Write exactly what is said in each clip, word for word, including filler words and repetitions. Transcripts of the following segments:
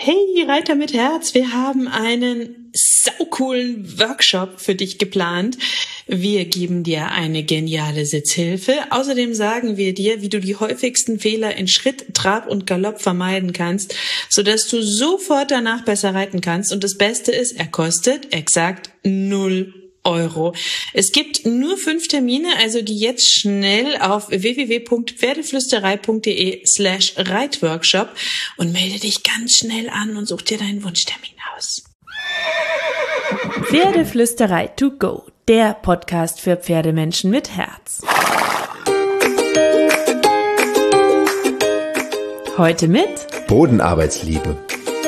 Hey Reiter mit Herz, wir haben einen saucoolen Workshop für dich geplant. Wir geben dir eine geniale Sitzhilfe. Außerdem sagen wir dir, wie du die häufigsten Fehler in Schritt, Trab und Galopp vermeiden kannst, sodass du sofort danach besser reiten kannst. Und das Beste ist, er kostet exakt null Euro. Es gibt nur fünf Termine, also geh jetzt schnell auf w w w punkt pferdeflüsterei punkt d e slash reitworkshop und melde dich ganz schnell an und such dir deinen Wunschtermin aus. Pferdeflüsterei to go, der Podcast für Pferdemenschen mit Herz. Heute mit Bodenarbeitsliebe.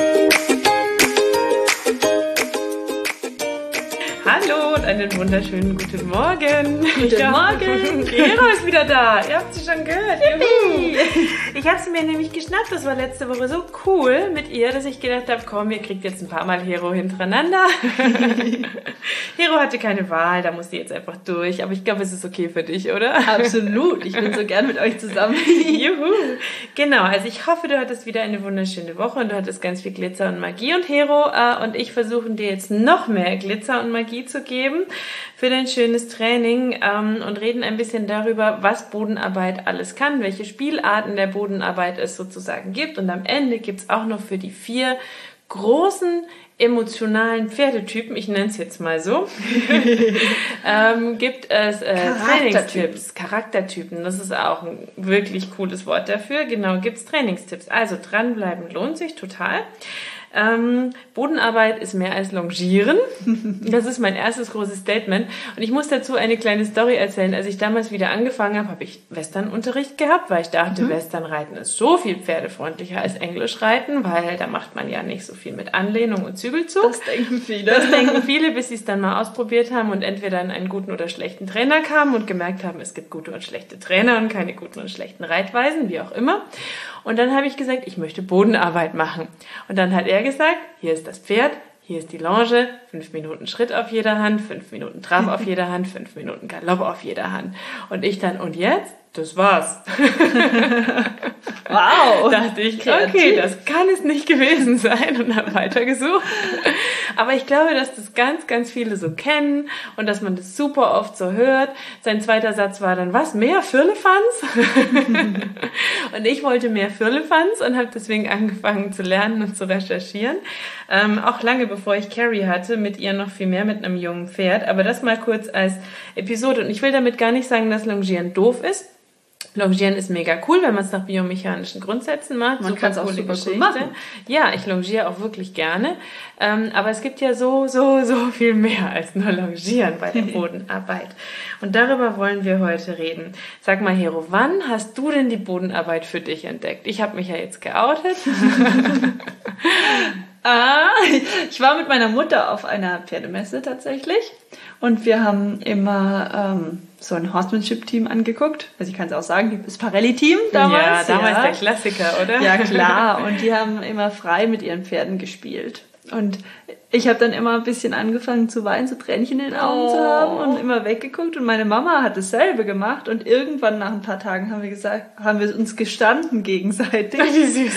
Hallo und einen wunderschönen guten Morgen. Guten ja. Morgen. Gero ist wieder da. Ihr habt sie schon gehört. Juhu. Ich habe sie mir nämlich geschnappt. Das war letzte Woche so cool mit ihr, dass ich gedacht habe, komm, ihr kriegt jetzt ein paar Mal Hero hintereinander. Hero hatte keine Wahl, da musste jetzt einfach durch. Aber ich glaube, es ist okay für dich, oder? Absolut. Ich bin so gern mit euch zusammen. Juhu. Genau, also ich hoffe, du hattest wieder eine wunderschöne Woche und du hattest ganz viel Glitzer und Magie. Und Hero äh, und ich versuchen dir jetzt noch mehr Glitzer und Magie zu geben für dein schönes Training ähm, und reden ein bisschen darüber, was Bodenarbeit alles kann, welche Spielarten der Bodenarbeit es sozusagen gibt. Und am Ende gibt es auch noch für die vier großen emotionalen Pferdetypen, ich nenne es jetzt mal so, ähm, gibt es äh, Trainingstipps, Charaktertypen, das ist auch ein wirklich cooles Wort dafür. Genau, gibt es Trainingstipps. Also dranbleiben lohnt sich total. Ähm, Bodenarbeit ist mehr als Longieren. Das ist mein erstes großes Statement. Und ich muss dazu eine kleine Story erzählen. Als ich damals wieder angefangen habe, habe ich Westernunterricht gehabt, weil ich dachte, mhm. Westernreiten ist so viel pferdefreundlicher als Englischreiten, weil da macht man ja nicht so viel mit Anlehnung und Zügelzug. Das denken viele. Das denken viele, bis sie es dann mal ausprobiert haben und entweder in einen guten oder schlechten Trainer kamen und gemerkt haben, es gibt gute und schlechte Trainer und keine guten und schlechten Reitweisen, wie auch immer. Und dann habe ich gesagt, ich möchte Bodenarbeit machen. Und dann hat er gesagt, hier ist das Pferd, hier ist die Longe, fünf Minuten Schritt auf jeder Hand, fünf Minuten Trab auf jeder Hand, fünf Minuten Galopp auf jeder Hand. Und ich dann, und jetzt? Das war's. Wow. Dachte ich, okay, das kann es nicht gewesen sein und habe weitergesucht. Aber ich glaube, dass das ganz, ganz viele so kennen und dass man das super oft so hört. Sein zweiter Satz war dann, was, mehr Firlefanz? Und ich wollte mehr Firlefanz und habe deswegen angefangen zu lernen und zu recherchieren. Ähm, auch lange bevor ich Carrie hatte, mit ihr noch viel mehr mit einem jungen Pferd. Aber das mal kurz als Episode. Und ich will damit gar nicht sagen, dass Longieren doof ist. Longieren ist mega cool, wenn man es nach biomechanischen Grundsätzen macht. Man kann es auch super cool machen. Ja, ich longiere auch wirklich gerne. Ähm, aber es gibt ja so, so, so viel mehr als nur Longieren bei der Bodenarbeit. Und darüber wollen wir heute reden. Sag mal, Hero, wann hast du denn die Bodenarbeit für dich entdeckt? Ich habe mich ja jetzt geoutet. Ah, ich war mit meiner Mutter auf einer Pferdemesse tatsächlich und wir haben immer ähm, so ein Horsemanship-Team angeguckt. Also ich kann es auch sagen, das Parelli-Team damals. Ja, damals ja. Der Klassiker, oder? Ja, klar. Und die haben immer frei mit ihren Pferden gespielt. Und ich habe dann immer ein bisschen angefangen zu weinen, so Tränchen in den Augen oh. zu haben und immer weggeguckt. Und meine Mama hat dasselbe gemacht. Und irgendwann nach ein paar Tagen haben wir gesagt, haben wir uns gestanden gegenseitig. Wie süß.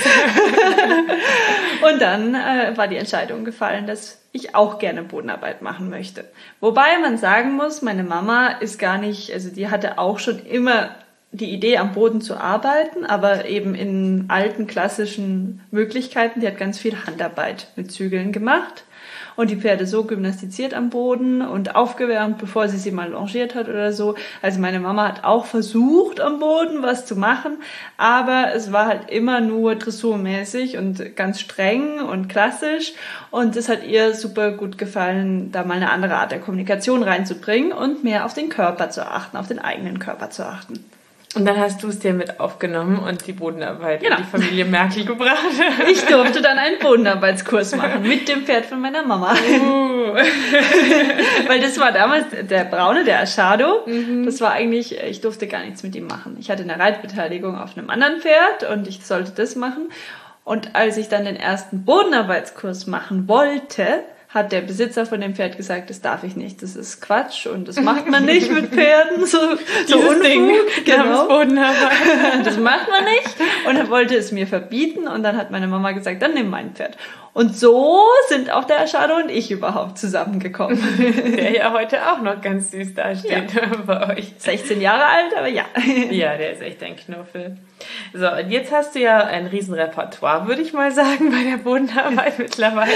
Und dann äh, war die Entscheidung gefallen, dass ich auch gerne Bodenarbeit machen möchte. Wobei man sagen muss, meine Mama ist gar nicht, also die hatte auch schon immer die Idee, am Boden zu arbeiten, aber eben in alten klassischen Möglichkeiten. Die hat ganz viel Handarbeit mit Zügeln gemacht und die Pferde so gymnastiziert am Boden und aufgewärmt, bevor sie sie mal longiert hat oder so. Also meine Mama hat auch versucht, am Boden was zu machen, aber es war halt immer nur dressurmäßig und ganz streng und klassisch und es hat ihr super gut gefallen, da mal eine andere Art der Kommunikation reinzubringen und mehr auf den Körper zu achten, auf den eigenen Körper zu achten. Und dann hast du es dir mit aufgenommen und die Bodenarbeit genau. in die Familie Merkel gebracht. Ich durfte dann einen Bodenarbeitskurs machen mit dem Pferd von meiner Mama. Uh. Weil das war damals der Braune, der Achado. Mhm. Das war eigentlich, ich durfte gar nichts mit ihm machen. Ich hatte eine Reitbeteiligung auf einem anderen Pferd und ich sollte das machen. Und als ich dann den ersten Bodenarbeitskurs machen wollte, hat der Besitzer von dem Pferd gesagt, das darf ich nicht, das ist Quatsch und das macht man nicht mit Pferden, so, so Unfug, Ding, genau. Bodenarbeit. Das macht man nicht und er wollte es mir verbieten und dann hat meine Mama gesagt, dann nimm mein Pferd. Und so sind auch der Shadow und ich überhaupt zusammengekommen. Der ja heute auch noch ganz süß dasteht ja. bei euch. sechzehn Jahre alt, aber ja. Ja, der ist echt ein Knuffel. So, und jetzt hast du ja ein Riesenrepertoire, würde ich mal sagen, bei der Bodenarbeit mittlerweile.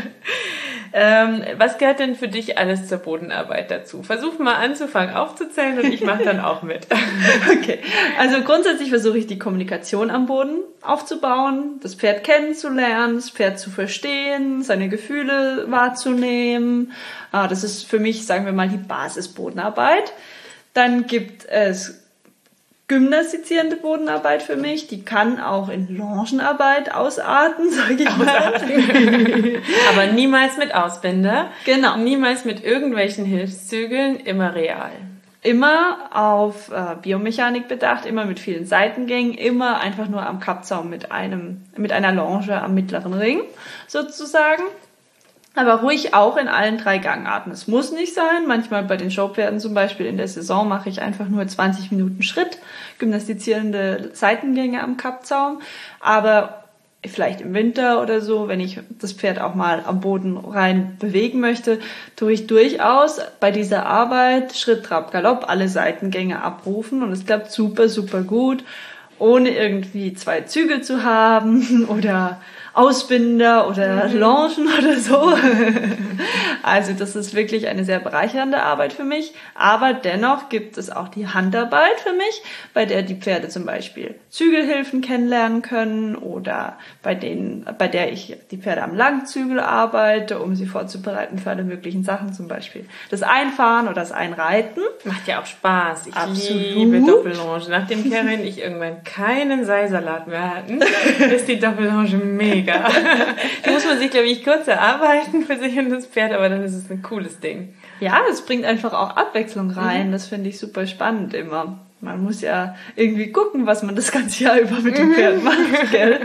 Ähm, was gehört denn für dich alles zur Bodenarbeit dazu? Versuch mal anzufangen aufzuzählen und ich mache dann auch mit. Okay, also grundsätzlich versuche ich die Kommunikation am Boden aufzubauen, das Pferd kennenzulernen, das Pferd zu verstehen, seine Gefühle wahrzunehmen. Das ist für mich, sagen wir mal, die Basisbodenarbeit. Dann gibt es gymnastizierende Bodenarbeit für mich, die kann auch in Longenarbeit ausarten, sage ich mal. Aber niemals mit Ausbinder. Genau. Niemals mit irgendwelchen Hilfszügeln, immer real. Immer auf äh, Biomechanik bedacht, immer mit vielen Seitengängen, immer einfach nur am Kappzaum mit einem, mit einer Longe am mittleren Ring, sozusagen. Aber ruhig auch in allen drei Gangarten. Es muss nicht sein. Manchmal bei den Showpferden zum Beispiel in der Saison mache ich einfach nur zwanzig Minuten Schritt, gymnastizierende Seitengänge am Kappzaum. Aber vielleicht im Winter oder so, wenn ich das Pferd auch mal am Boden rein bewegen möchte, tue ich durchaus bei dieser Arbeit Schritt, Trab, Galopp alle Seitengänge abrufen. Und es klappt super, super gut, ohne irgendwie zwei Zügel zu haben oder Ausbinder oder Longen oder so. Also das ist wirklich eine sehr bereichernde Arbeit für mich. Aber dennoch gibt es auch die Handarbeit für mich, bei der die Pferde zum Beispiel Zügelhilfen kennenlernen können oder bei denen, bei der ich die Pferde am Langzügel arbeite, um sie vorzubereiten für alle möglichen Sachen, zum Beispiel das Einfahren oder das Einreiten. Macht ja auch Spaß. Ich Absolut. liebe Doppellonge. Nachdem Karin und ich irgendwann keinen Seisalat mehr hatten, ist die Doppellonge mega. Die muss man sich, glaube ich, kurz erarbeiten für sich und das Pferd, aber dann ist es ein cooles Ding. Ja, es bringt einfach auch Abwechslung rein. Mhm. Das finde ich super spannend immer. Man muss ja irgendwie gucken, was man das ganze Jahr über mit dem Pferd macht, gell?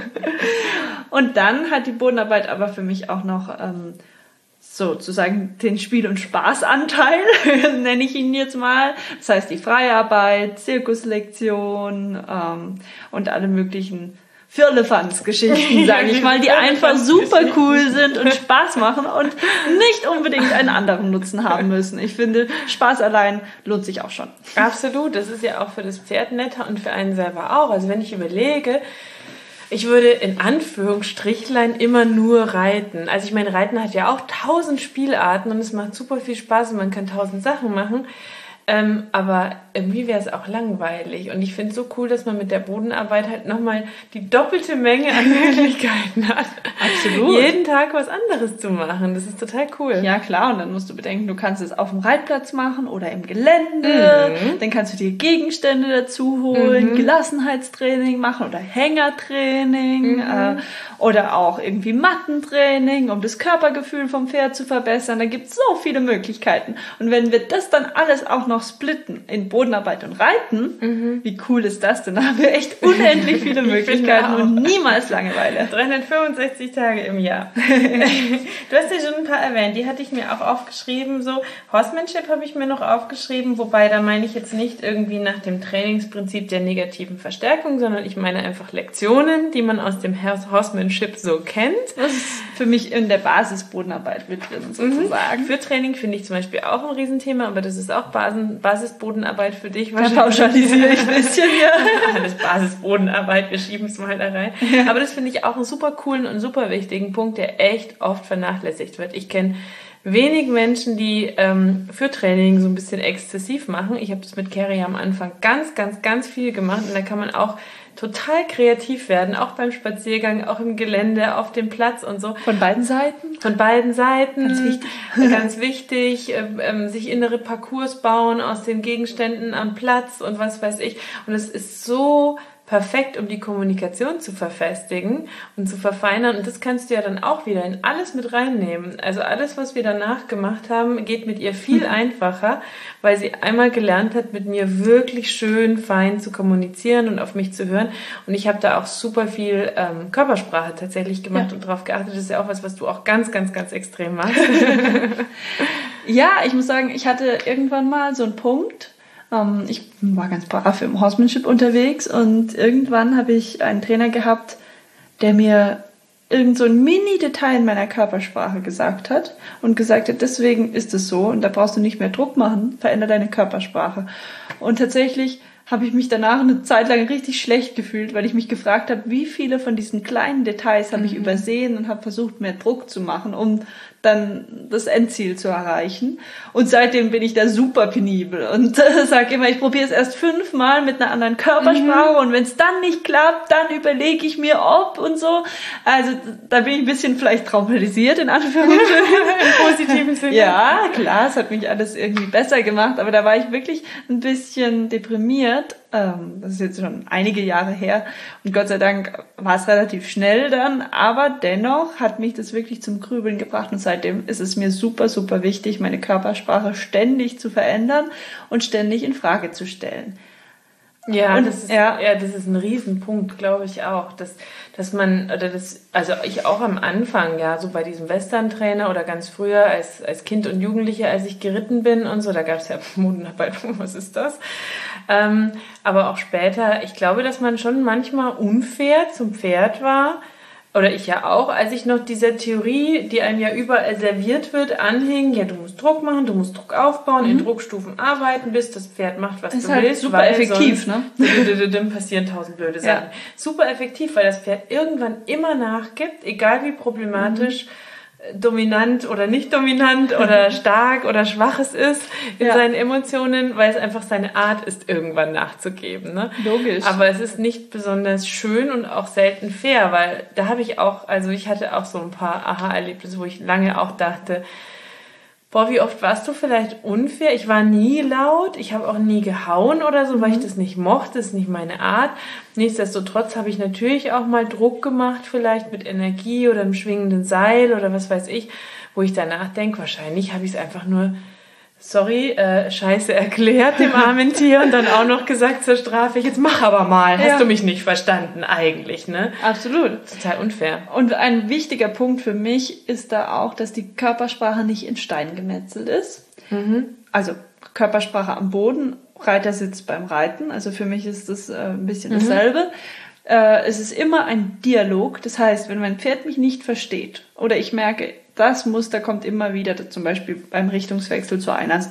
Und dann hat die Bodenarbeit aber für mich auch noch ähm, sozusagen den Spiel- und Spaßanteil, nenne ich ihn jetzt mal. Das heißt die Freiarbeit, Zirkuslektion ähm, und alle möglichen Firlefanz-Geschichten, sage ich mal, die einfach super cool sind und Spaß machen und nicht unbedingt einen anderen Nutzen haben müssen. Ich finde, Spaß allein lohnt sich auch schon. Absolut, das ist ja auch für das Pferd netter und für einen selber auch. Also wenn ich überlege, ich würde in Anführungsstrichlein immer nur reiten. Also ich meine, Reiten hat ja auch tausend Spielarten und es macht super viel Spaß und man kann tausend Sachen machen. Ähm, aber irgendwie wäre es auch langweilig. Und ich finde es so cool, dass man mit der Bodenarbeit halt nochmal die doppelte Menge an Möglichkeiten hat. Absolut. Jeden Tag was anderes zu machen. Das ist total cool. Ja, klar. Und dann musst du bedenken, du kannst es auf dem Reitplatz machen oder im Gelände. Mhm. Dann kannst du dir Gegenstände dazu holen, mhm. Gelassenheitstraining machen oder Hängertraining mhm. äh, oder auch irgendwie Mattentraining, um das Körpergefühl vom Pferd zu verbessern. Da gibt es so viele Möglichkeiten. Und wenn wir das dann alles auch noch splitten in Bodenarbeit und Reiten, mhm. wie cool ist das denn? Da haben wir echt unendlich viele Möglichkeiten und niemals Langeweile. dreihundertfünfundsechzig Tage im Jahr. Du hast ja schon ein paar erwähnt, die hatte ich mir auch aufgeschrieben. So Horsemanship habe ich mir noch aufgeschrieben, wobei da meine ich jetzt nicht irgendwie nach dem Trainingsprinzip der negativen Verstärkung, sondern ich meine einfach Lektionen, die man aus dem Horsemanship so kennt. Das ist für mich in der Basisbodenarbeit mit drin sozusagen. Mhm. Für Training finde ich zum Beispiel auch ein Riesenthema, aber das ist auch Basis, Basisbodenarbeit für dich. Da pauschalisiere ich ein bisschen, ja. Alles Basisbodenarbeit, wir schieben es mal da rein. Ja. Aber das finde ich auch einen super coolen und super wichtigen Punkt, der echt oft vernachlässigt wird. Ich kenne wenig Menschen, die ähm, für Training so ein bisschen exzessiv machen. Ich habe das mit Carrie am Anfang ganz, ganz, ganz viel gemacht und da kann man auch total kreativ werden, auch beim Spaziergang, auch im Gelände, auf dem Platz und so. Von beiden Seiten? Von beiden Seiten. Ganz wichtig. Ganz wichtig, ähm, sich innere Parcours bauen aus den Gegenständen am Platz und was weiß ich. Und es ist so perfekt, um die Kommunikation zu verfestigen und zu verfeinern. Und das kannst du ja dann auch wieder in alles mit reinnehmen. Also alles, was wir danach gemacht haben, geht mit ihr viel einfacher, weil sie einmal gelernt hat, mit mir wirklich schön fein zu kommunizieren und auf mich zu hören. Und ich habe da auch super viel ähm, Körpersprache tatsächlich gemacht ja. und darauf geachtet. Das ist ja auch was, was du auch ganz, ganz, ganz extrem machst. Ja, ich muss sagen, ich hatte irgendwann mal so einen Punkt. Ähm, ich war ganz brav im Horsemanship unterwegs und irgendwann habe ich einen Trainer gehabt, der mir irgend so ein Mini-Detail in meiner Körpersprache gesagt hat und gesagt hat, deswegen ist es so und da brauchst du nicht mehr Druck machen, veränder deine Körpersprache. Und tatsächlich habe ich mich danach eine Zeit lang richtig schlecht gefühlt, weil ich mich gefragt habe, wie viele von diesen kleinen Details habe ich mhm. übersehen und habe versucht, mehr Druck zu machen, um dann das Endziel zu erreichen. Und seitdem bin ich da super penibel und äh, sage immer, ich probiere es erst fünfmal mit einer anderen Körpersprache mhm. und wenn es dann nicht klappt, dann überlege ich mir, ob und so. Also da bin ich ein bisschen vielleicht traumatisiert, in Anführungsstrichen. Im positiven Sinne. Ja, klar, es hat mich alles irgendwie besser gemacht, aber da war ich wirklich ein bisschen deprimiert. Ähm, das ist jetzt schon einige Jahre her und Gott sei Dank war es relativ schnell dann, aber dennoch hat mich das wirklich zum Grübeln gebracht und seitdem ist es mir super, super wichtig, meine Körpersprache ständig zu verändern und ständig in Frage zu stellen. Ja, und, das ist, ja. ja, das ist ein Riesenpunkt, glaube ich auch, dass, dass man, oder das, also ich auch am Anfang, ja, so bei diesem Western-Trainer oder ganz früher als, als Kind und Jugendliche, als ich geritten bin und so, da gab es ja Modenarbeit, was ist das? Ähm, aber auch später, ich glaube, dass man schon manchmal unfair zum Pferd war, oder ich ja auch, als ich noch dieser Theorie, die einem ja überall serviert wird, anhing, ja, du musst Druck machen, du musst Druck aufbauen, mhm. in Druckstufen arbeiten, bis das Pferd macht, was das du ist halt willst. Super effektiv, ne? Dann passieren tausend blöde Sachen. Ja. Super effektiv, weil das Pferd irgendwann immer nachgibt, egal wie problematisch, mhm. dominant oder nicht dominant oder stark oder schwach es ist in ja. seinen Emotionen, weil es einfach seine Art ist, irgendwann nachzugeben. Ne? Logisch. Aber es ist nicht besonders schön und auch selten fair, weil da habe ich auch, also ich hatte auch so ein paar Aha-Erlebnisse, wo ich lange auch dachte, boah, wie oft warst du vielleicht unfair? Ich war nie laut, ich habe auch nie gehauen oder so, weil ich das nicht mochte, das ist nicht meine Art. Nichtsdestotrotz habe ich natürlich auch mal Druck gemacht, vielleicht mit Energie oder einem schwingenden Seil oder was weiß ich, wo ich danach denke, wahrscheinlich habe ich es einfach nur, sorry, äh, scheiße erklärt dem armen Tier und dann auch noch gesagt zur Strafe, jetzt mach aber mal, hast ja. du mich nicht verstanden eigentlich, ne? Absolut. Total unfair. Und ein wichtiger Punkt für mich ist da auch, dass die Körpersprache nicht in Stein gemetzelt ist. Mhm. Also Körpersprache am Boden, Reitersitz beim Reiten, also für mich ist das äh, ein bisschen mhm. dasselbe. Äh, es ist immer ein Dialog, das heißt, wenn mein Pferd mich nicht versteht oder ich merke, das Muster kommt immer wieder, zum Beispiel beim Richtungswechsel zu einer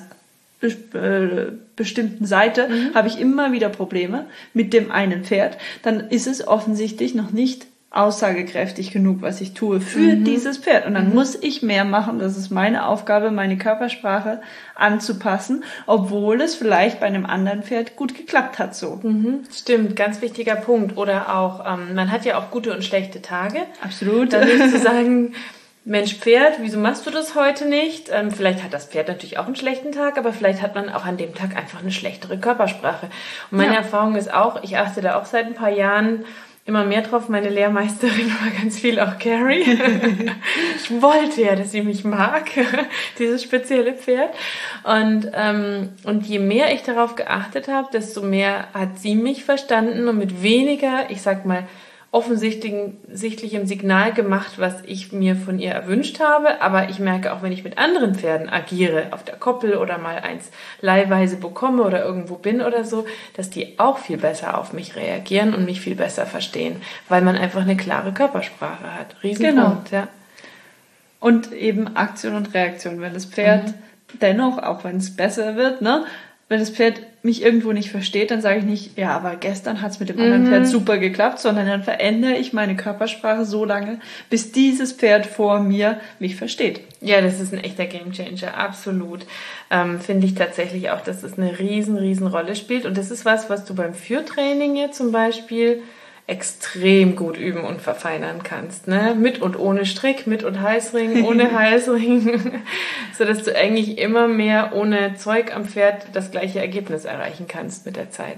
be- bestimmten Seite, mhm. habe ich immer wieder Probleme mit dem einen Pferd, dann ist es offensichtlich noch nicht aussagekräftig genug, was ich tue für mhm. dieses Pferd. Und dann mhm. muss ich mehr machen. Das ist meine Aufgabe, meine Körpersprache anzupassen, obwohl es vielleicht bei einem anderen Pferd gut geklappt hat so. Mhm. Stimmt, ganz wichtiger Punkt. Oder auch, ähm, man hat ja auch gute und schlechte Tage. Absolut. Dann nicht zu sagen, Mensch, Pferd, wieso machst du das heute nicht? Ähm, vielleicht hat das Pferd natürlich auch einen schlechten Tag, aber vielleicht hat man auch an dem Tag einfach eine schlechtere Körpersprache. Und meine ja. Erfahrung ist auch, ich achte da auch seit ein paar Jahren immer mehr drauf. Meine Lehrmeisterin war ganz viel auch Carrie. Ich wollte ja, dass sie mich mag, dieses spezielle Pferd. Und, ähm, und je mehr ich darauf geachtet habe, desto mehr hat sie mich verstanden und mit weniger, ich sag mal, offensichtlichem Signal gemacht, was ich mir von ihr erwünscht habe. Aber ich merke auch, wenn ich mit anderen Pferden agiere, auf der Koppel oder mal eins leihweise bekomme oder irgendwo bin oder so, dass die auch viel besser auf mich reagieren und mich viel besser verstehen, weil man einfach eine klare Körpersprache hat. Riesenpunkt, genau. Ja. Und eben Aktion und Reaktion. Wenn das Pferd mhm. dennoch, auch wenn es besser wird, ne, wenn das Pferd mich irgendwo nicht versteht, dann sage ich nicht, ja, aber gestern hat es mit dem anderen mhm. Pferd super geklappt, sondern dann verändere ich meine Körpersprache so lange, bis dieses Pferd vor mir mich versteht. Ja, das ist ein echter Gamechanger, absolut. Ähm, finde ich tatsächlich auch, dass es eine riesen, riesen Rolle spielt. Und das ist was, was du beim Führtraining jetzt zum Beispiel extrem gut üben und verfeinern kannst, ne? Mit und ohne Strick, mit und Halsring, ohne Halsring, so dass du eigentlich immer mehr ohne Zeug am Pferd das gleiche Ergebnis erreichen kannst mit der Zeit, ne?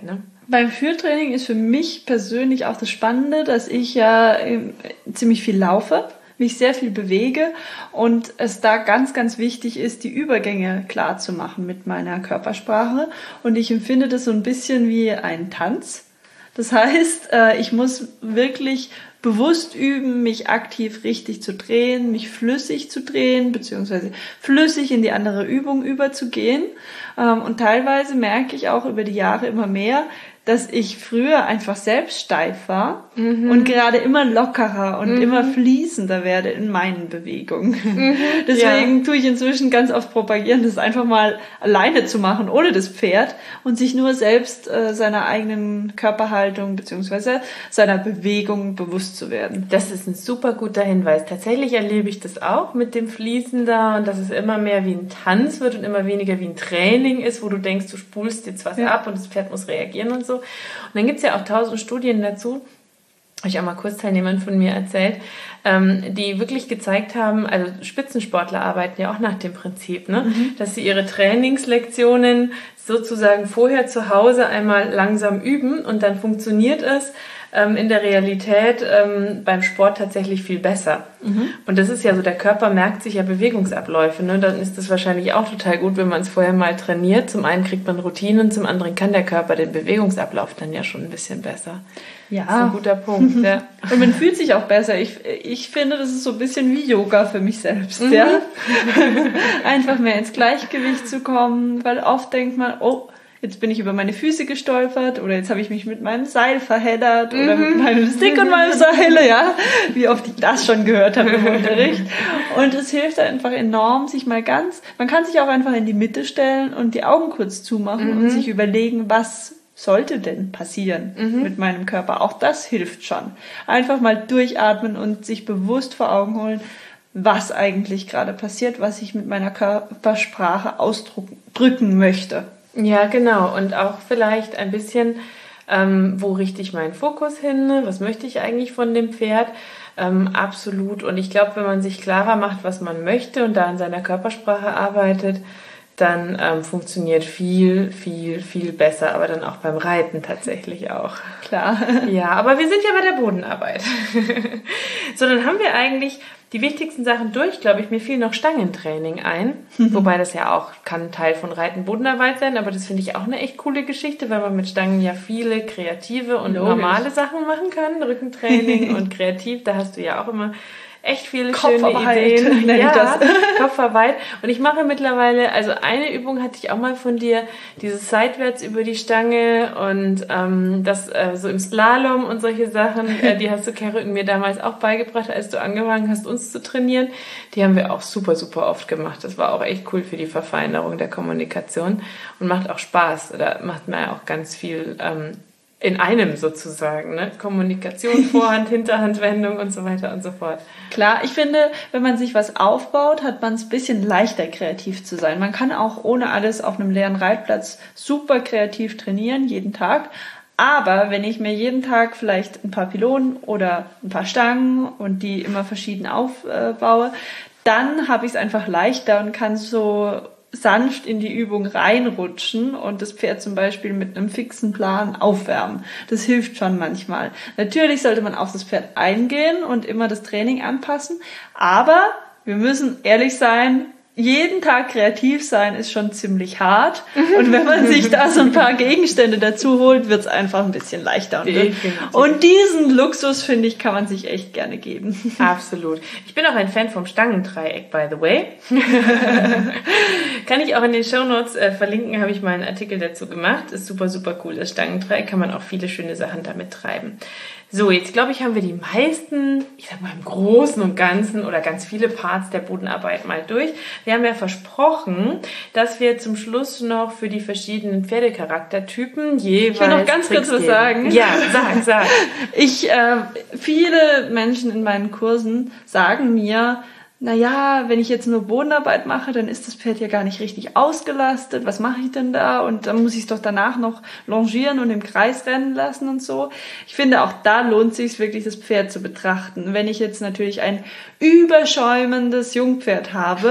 Beim Führtraining ist für mich persönlich auch das Spannende, dass ich ja ziemlich viel laufe, mich sehr viel bewege und es da ganz, ganz wichtig ist, die Übergänge klar zu machen mit meiner Körpersprache. Und ich empfinde das so ein bisschen wie ein Tanz. Das heißt, ich muss wirklich bewusst üben, mich aktiv richtig zu drehen, mich flüssig zu drehen, beziehungsweise flüssig in die andere Übung überzugehen. Und teilweise merke ich auch über die Jahre immer mehr, dass ich früher einfach selbst steif war mhm. und gerade immer lockerer und mhm. immer fließender werde in meinen Bewegungen. Mhm. Deswegen ja. tue ich inzwischen ganz oft propagieren, das einfach mal alleine zu machen, ohne das Pferd und sich nur selbst äh, seiner eigenen Körperhaltung beziehungsweise seiner Bewegung bewusst zu werden. Das ist ein super guter Hinweis. Tatsächlich erlebe ich das auch mit dem Fließen da und dass es immer mehr wie ein Tanz wird und immer weniger wie ein Training ist, wo du denkst, du spulst jetzt was ja. ab und das Pferd muss reagieren und so. Und dann gibt es ja auch tausend Studien dazu, habe ich auch mal Kursteilnehmern von mir erzählt, ähm, die wirklich gezeigt haben, also Spitzensportler arbeiten ja auch nach dem Prinzip, ne? Mhm. dass sie ihre Trainingslektionen sozusagen vorher zu Hause einmal langsam üben und dann funktioniert es ähm, in der Realität ähm, beim Sport tatsächlich viel besser. Mhm. Und das ist ja so, der Körper merkt sich ja Bewegungsabläufe, ne? Dann ist das wahrscheinlich auch total gut, wenn man es vorher mal trainiert. Zum einen kriegt man Routinen, zum anderen kann der Körper den Bewegungsablauf dann ja schon ein bisschen besser. Ja. Das ist ein guter Punkt, ja. Und man fühlt sich auch besser. Ich, ich finde, das ist so ein bisschen wie Yoga für mich selbst, mhm. ja. Einfach mehr ins Gleichgewicht zu kommen, weil oft denkt man, oh, jetzt bin ich über meine Füße gestolpert oder jetzt habe ich mich mit meinem Seil verheddert oder mhm. mit meinem Stick und meinem Seil, ja. Wie oft ich das schon gehört habe im Unterricht. Und es hilft einfach enorm, sich mal ganz, man kann sich auch einfach in die Mitte stellen und die Augen kurz zumachen mhm. und sich überlegen, was sollte denn passieren mhm. mit meinem Körper. Auch das hilft schon. Einfach mal durchatmen und sich bewusst vor Augen holen, was eigentlich gerade passiert, was ich mit meiner Körpersprache ausdrücken möchte. Ja, genau. Und auch vielleicht ein bisschen, ähm, wo richte ich meinen Fokus hin? Was möchte ich eigentlich von dem Pferd? Ähm, absolut. Und ich glaube, wenn man sich klarer macht, was man möchte und da an seiner Körpersprache arbeitet, dann ähm, funktioniert viel, viel, viel besser, aber dann auch beim Reiten tatsächlich auch. Klar. Ja, aber wir sind ja bei der Bodenarbeit. So, dann haben wir eigentlich die wichtigsten Sachen durch, glaube ich. Mir fiel noch Stangentraining ein, mhm. wobei das ja auch kann Teil von Reiten Bodenarbeit sein, aber das finde ich auch eine echt coole Geschichte, weil man mit Stangen ja viele kreative und Logisch. normale Sachen machen kann. Rückentraining und kreativ, da hast du ja auch immer echt viele schöne Ideen. Nenn ja, das. Kopfarbeit. Und ich mache mittlerweile, also eine Übung hatte ich auch mal von dir, dieses seitwärts über die Stange und ähm, das äh, so im Slalom und solche Sachen, äh, die hast du Kerrücken mir damals auch beigebracht, als du angefangen hast, uns zu trainieren. Die haben wir auch super, super oft gemacht. Das war auch echt cool für die Verfeinerung der Kommunikation und macht auch Spaß. Da macht man ja auch ganz viel ähm, in einem sozusagen, ne? Kommunikation, Vorhand, Hinterhandwendung und so weiter und so fort. Klar, ich finde, wenn man sich was aufbaut, hat man es ein bisschen leichter, kreativ zu sein. Man kann auch ohne alles auf einem leeren Reitplatz super kreativ trainieren, jeden Tag. Aber wenn ich mir jeden Tag vielleicht ein paar Pylonen oder ein paar Stangen und die immer verschieden aufbaue, dann habe ich es einfach leichter und kann so sanft in die Übung reinrutschen und das Pferd zum Beispiel mit einem fixen Plan aufwärmen. Das hilft schon manchmal. Natürlich sollte man auf das Pferd eingehen und immer das Training anpassen, aber wir müssen ehrlich sein, jeden Tag kreativ sein ist schon ziemlich hart und wenn man sich da so ein paar Gegenstände dazu holt, wird es einfach ein bisschen leichter. Und, und diesen Luxus, finde ich, kann man sich echt gerne geben. Absolut. Ich bin auch ein Fan vom Stangendreieck, by the way. Kann ich auch in den Shownotes äh, verlinken, habe ich mal einen Artikel dazu gemacht. Ist super, super cool. Das Stangendreieck kann man auch viele schöne Sachen damit treiben. So, jetzt glaube ich, haben wir die meisten, ich sag mal im Großen und Ganzen oder ganz viele Parts der Bodenarbeit mal durch. Wir haben ja versprochen, dass wir zum Schluss noch für die verschiedenen Pferdecharaktertypen jeweils... Ich will noch ganz kurz was sagen. Ja, sag, sag. Ich, äh, viele Menschen in meinen Kursen sagen mir, naja, wenn ich jetzt nur Bodenarbeit mache, dann ist das Pferd ja gar nicht richtig ausgelastet. Was mache ich denn da? Und dann muss ich es doch danach noch longieren und im Kreis rennen lassen und so. Ich finde, auch da lohnt es sich wirklich, das Pferd zu betrachten. Wenn ich jetzt natürlich ein überschäumendes Jungpferd habe,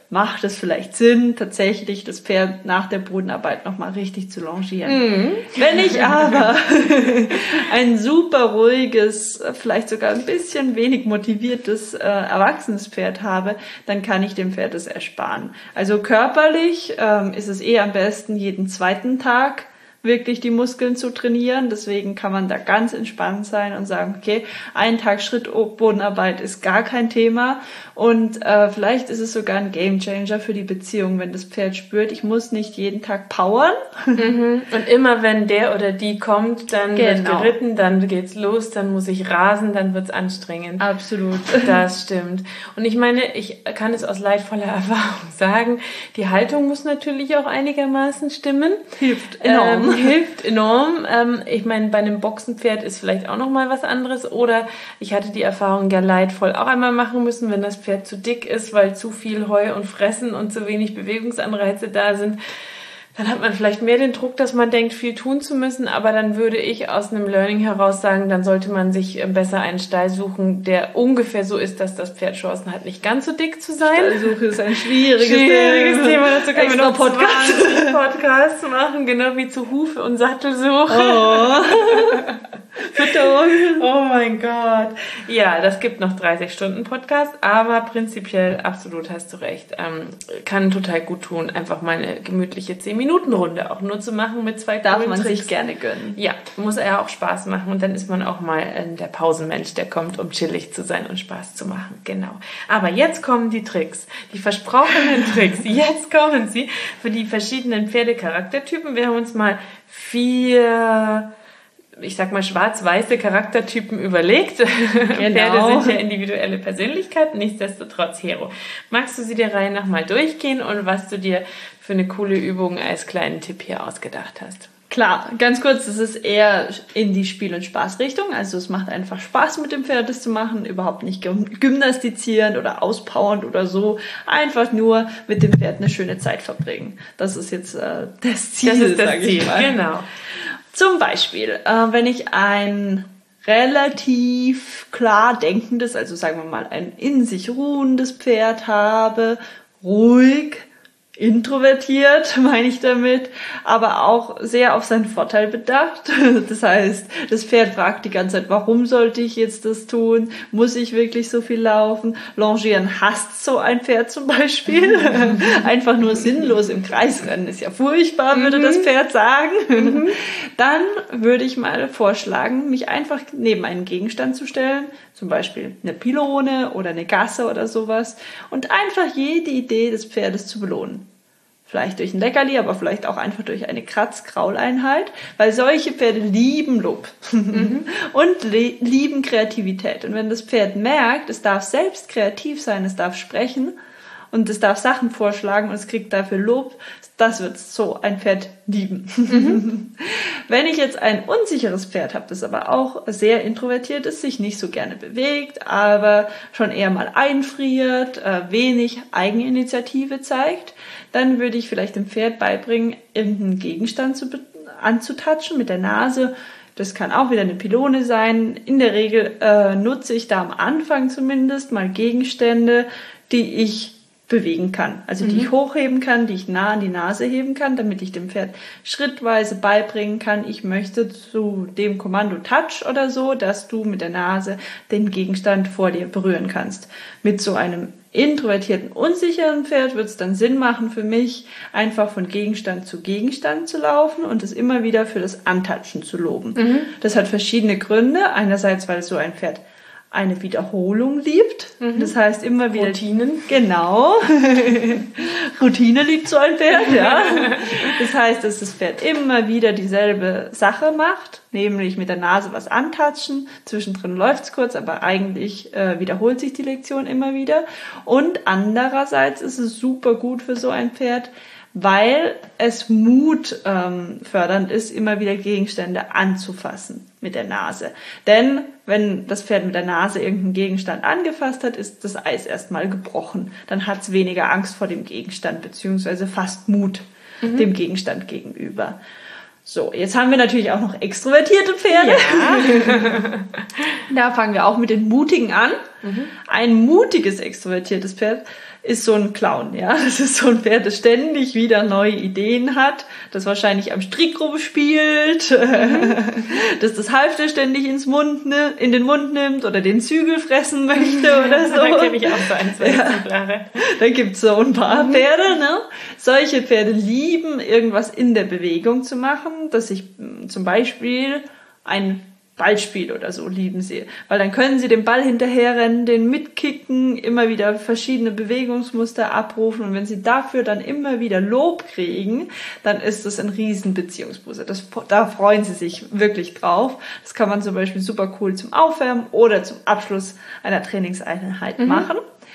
macht es vielleicht Sinn, tatsächlich das Pferd nach der Bodenarbeit nochmal richtig zu longieren. Mhm. Wenn ich aber ein super ruhiges, vielleicht sogar ein bisschen wenig motiviertes äh, erwachsenes Pferd habe, dann kann ich dem Pferd das ersparen. Also körperlich ähm, ist es eh am besten, jeden zweiten Tag wirklich die Muskeln zu trainieren. Deswegen kann man da ganz entspannt sein und sagen, okay, ein Tag Schrittbodenarbeit ist gar kein Thema. Und äh, vielleicht ist es sogar ein Gamechanger für die Beziehung, wenn das Pferd spürt, ich muss nicht jeden Tag powern. Mhm. Und immer wenn der oder die kommt, dann genau. wird geritten, dann geht's los, dann muss ich rasen, dann wird's anstrengend. Absolut. Das stimmt. Und ich meine, ich kann es aus leidvoller Erfahrung sagen, die Haltung muss natürlich auch einigermaßen stimmen. Hilft enorm. Ähm, hilft enorm. Ähm, ich meine, bei einem Boxenpferd ist vielleicht auch noch mal was anderes. Oder ich hatte die Erfahrung ja leidvoll auch einmal machen müssen, wenn das Pferd zu dick ist, weil zu viel Heu und Fressen und zu wenig Bewegungsanreize da sind. Dann hat man vielleicht mehr den Druck, dass man denkt, viel tun zu müssen. Aber dann würde ich aus einem Learning heraus sagen, dann sollte man sich besser einen Stall suchen, der ungefähr so ist, dass das Pferd Chancen hat, nicht ganz so dick zu sein. Stallsuche ist ein schwieriges, schwieriges Thema. Dazu können wir noch Podcast. Podcasts machen, genau wie zu Hufe- und Sattelsuche. Oh. Fütterung. Oh mein Gott. Ja, das gibt noch dreißig Stunden Podcast, aber prinzipiell absolut hast du recht. Ähm, kann total gut tun, einfach mal eine gemütliche zehn Minuten Runde auch nur zu machen mit zwei Darf coolen man Tricks. sich gerne gönnen. Ja, muss ja auch Spaß machen und dann ist man auch mal äh, der Pausenmensch, der kommt, um chillig zu sein und Spaß zu machen. Genau. Aber jetzt kommen die Tricks, die versprochenen Tricks. Jetzt kommen sie für die verschiedenen Pferdecharaktertypen. Wir haben uns mal vier, ich sag mal, schwarz-weiße Charaktertypen überlegt. Genau. Pferde sind ja individuelle Persönlichkeiten, nichtsdestotrotz Hero. Magst du sie der Reihe nach mal durchgehen und was du dir für eine coole Übung als kleinen Tipp hier ausgedacht hast? Klar, ganz kurz, es ist eher in die Spiel- und Spaßrichtung. Also es macht einfach Spaß mit dem Pferd, das zu machen. Überhaupt nicht gymnastizierend oder auspowernd oder so. Einfach nur mit dem Pferd eine schöne Zeit verbringen. Das ist jetzt äh, das Ziel, das ist das sag Ziel, ich mal. Genau. Zum Beispiel, äh, wenn ich ein relativ klar denkendes, also sagen wir mal ein in sich ruhendes Pferd habe, ruhig, introvertiert, meine ich damit, aber auch sehr auf seinen Vorteil bedacht. Das heißt, das Pferd fragt die ganze Zeit, warum sollte ich jetzt das tun? Muss ich wirklich so viel laufen? Longieren hasst so ein Pferd zum Beispiel. Einfach nur sinnlos im Kreis rennen ist ja furchtbar, würde mhm. das Pferd sagen. Mhm. Dann würde ich mal vorschlagen, mich einfach neben einen Gegenstand zu stellen, zum Beispiel eine Pylone oder eine Gasse oder sowas, und einfach jede Idee des Pferdes zu belohnen. Vielleicht durch ein Leckerli, aber vielleicht auch einfach durch eine Kratz-Kraul-Einheit, weil solche Pferde lieben Lob mhm. und le- lieben Kreativität. Und wenn das Pferd merkt, es darf selbst kreativ sein, es darf sprechen und es darf Sachen vorschlagen und es kriegt dafür Lob, das wird so ein Pferd lieben. Mhm. Wenn ich jetzt ein unsicheres Pferd habe, das aber auch sehr introvertiert ist, sich nicht so gerne bewegt, aber schon eher mal einfriert, wenig Eigeninitiative zeigt, dann würde ich vielleicht dem Pferd beibringen, irgendeinen Gegenstand zu be- anzutatschen mit der Nase. Das kann auch wieder eine Pylone sein. In der Regel äh, nutze ich da am Anfang zumindest mal Gegenstände, die ich bewegen kann. Also die mhm. ich hochheben kann, die ich nah an die Nase heben kann, damit ich dem Pferd schrittweise beibringen kann, ich möchte zu dem Kommando Touch oder so, dass du mit der Nase den Gegenstand vor dir berühren kannst. Mit so einem introvertierten, unsicheren Pferd wird es dann Sinn machen für mich, einfach von Gegenstand zu Gegenstand zu laufen und es immer wieder für das Antatschen zu loben. Mhm. Das hat verschiedene Gründe. Einerseits, weil so ein Pferd eine Wiederholung liebt. Mhm. Das heißt immer wieder... Routinen. Genau. Routine liebt so ein Pferd, ja. Das heißt, dass das Pferd immer wieder dieselbe Sache macht, nämlich mit der Nase was antatschen. Zwischendrin läuft's kurz, aber eigentlich äh, wiederholt sich die Lektion immer wieder. Und andererseits ist es super gut für so ein Pferd, weil es Mut ähm, fördernd ist, immer wieder Gegenstände anzufassen mit der Nase. Denn wenn das Pferd mit der Nase irgendeinen Gegenstand angefasst hat, ist das Eis erstmal gebrochen. Dann hat es weniger Angst vor dem Gegenstand, beziehungsweise fast Mut mhm. dem Gegenstand gegenüber. So, jetzt haben wir natürlich auch noch extrovertierte Pferde. Ja. Da fangen wir auch mit den Mutigen an. Mhm. Ein mutiges, extrovertiertes Pferd ist so ein Clown, ja. Das ist so ein Pferd, das ständig wieder neue Ideen hat, das wahrscheinlich am Strick rumspielt, mhm. das das Halfter ständig ins Mund, ne, in den Mund nimmt oder den Zügel fressen möchte oder so. Da kenne ich auch so ein, zwei Exemplare. Ja. Da gibt's so ein paar mhm. Pferde, ne. Solche Pferde lieben, irgendwas in der Bewegung zu machen, dass ich zum Beispiel ein Ballspiel oder so lieben sie, weil dann können sie den Ball hinterherrennen, den mitkicken, immer wieder verschiedene Bewegungsmuster abrufen und wenn sie dafür dann immer wieder Lob kriegen, dann ist das ein riesen Beziehungsbooster. Das, da freuen sie sich wirklich drauf. Das kann man zum Beispiel super cool zum Aufwärmen oder zum Abschluss einer Trainingseinheit mhm. machen.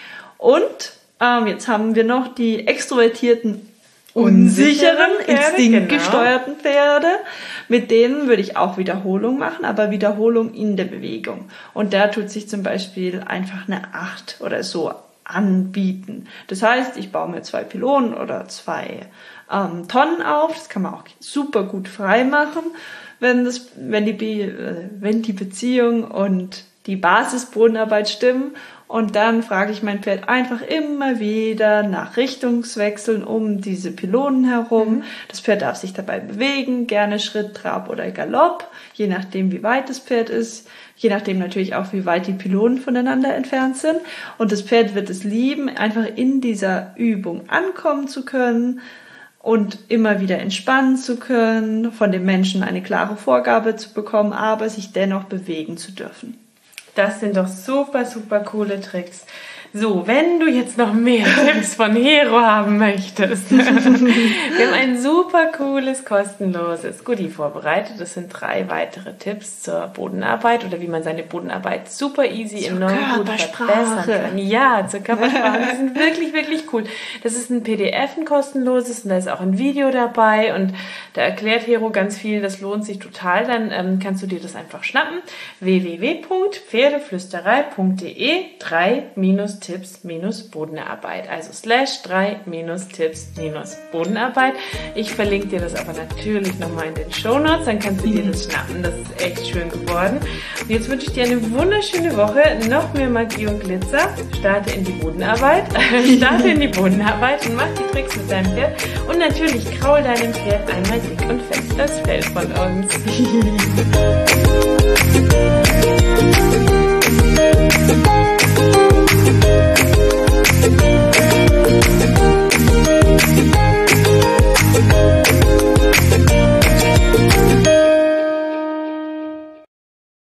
Und ähm, jetzt haben wir noch die extrovertierten unsicheren, instinktgesteuerten Pferde. Mit denen würde ich auch Wiederholung machen, aber Wiederholung in der Bewegung. Und da tut sich zum Beispiel einfach eine acht oder so anbieten. Das heißt, ich baue mir zwei Pylonen oder zwei ähm, Tonnen auf. Das kann man auch super gut frei machen, wenn, das, wenn, die, Be- wenn die Beziehung und die Basisbodenarbeit stimmen. Und dann frage ich mein Pferd einfach immer wieder nach Richtungswechseln um diese Pylonen herum. Mhm. Das Pferd darf sich dabei bewegen, gerne Schritt, Trab oder Galopp, je nachdem wie weit das Pferd ist, je nachdem natürlich auch wie weit die Pylonen voneinander entfernt sind. Und das Pferd wird es lieben, einfach in dieser Übung ankommen zu können und immer wieder entspannen zu können, von dem Menschen eine klare Vorgabe zu bekommen, aber sich dennoch bewegen zu dürfen. Das sind doch super, super coole Tricks. So, wenn du jetzt noch mehr Tipps von Hero haben möchtest, wir haben ein super cooles, kostenloses Goodie vorbereitet. Das sind drei weitere Tipps zur Bodenarbeit oder wie man seine Bodenarbeit super easy zur im neuen Boot verbessern kann. Ja, zur Körpersprache. Die sind wirklich, wirklich cool. Das ist ein P D F, ein kostenloses, und da ist auch ein Video dabei und da erklärt Hero ganz viel. Das lohnt sich total. Dann ähm, kannst du dir das einfach schnappen. w w w punkt pferdeflüsterei punkt d e drei Tipps minus Bodenarbeit, also slash drei Tipps minus Bodenarbeit. Ich verlinke dir das aber natürlich nochmal in den Shownotes, dann kannst du dir das schnappen. Das ist echt schön geworden. Und jetzt wünsche ich dir eine wunderschöne Woche, noch mehr Magie und Glitzer. Starte in die Bodenarbeit, starte in die Bodenarbeit und mach die Tricks mit deinem Pferd und natürlich kraul deinem Pferd einmal dick und fest das Fell von uns.